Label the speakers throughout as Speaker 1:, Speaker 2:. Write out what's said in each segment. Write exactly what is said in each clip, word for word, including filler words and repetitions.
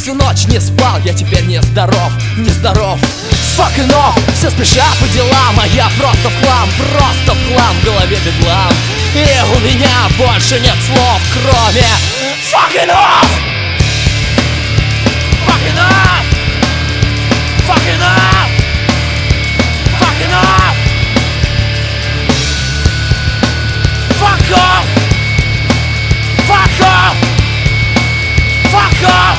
Speaker 1: всю ночь не спал, я теперь не здоров, не здоров. Fucking off, все спешат по делам, а я просто в хлам, просто в хлам, в голове бедлам. И у меня больше нет слов, кроме fucking off, fucking off, fucking off, fucking off, fuck off, fuck off, fuck off.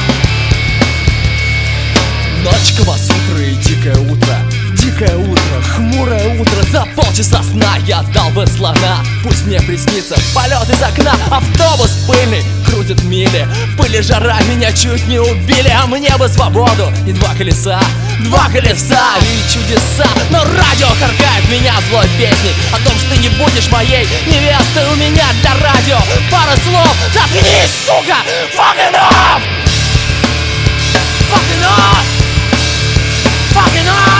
Speaker 1: Ночка, вас утро и дикое утро, дикое утро, хмурое утро. За полчаса сна я дал бы слона. Пусть мне приснится полет из окна. Автобус пыльный крутит мили, пыль и жара меня чуть не убили. А мне бы свободу и два колеса, два колеса и чудеса. Но радио харкает меня злой песней о том, что ты не будешь моей невестой. У меня для радио пара слов: заткнись, сука! Fucking off! Fucking off! Fucking off!